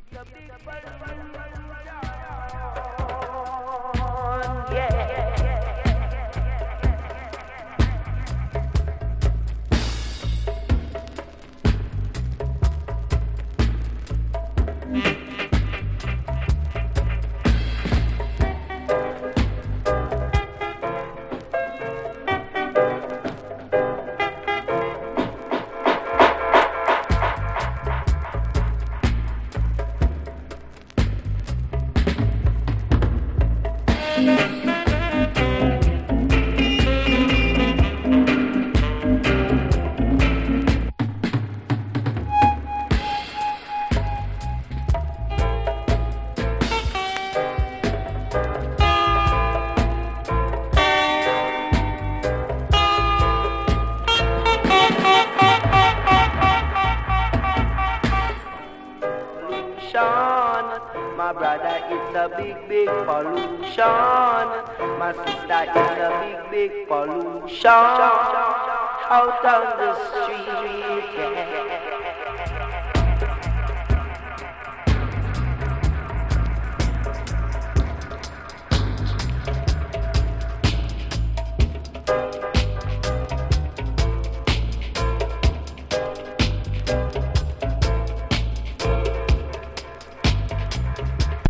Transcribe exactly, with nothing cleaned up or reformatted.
My brother, it's a big, big pollution. My sister, it's a big, big pollution. Out on the street, yeah.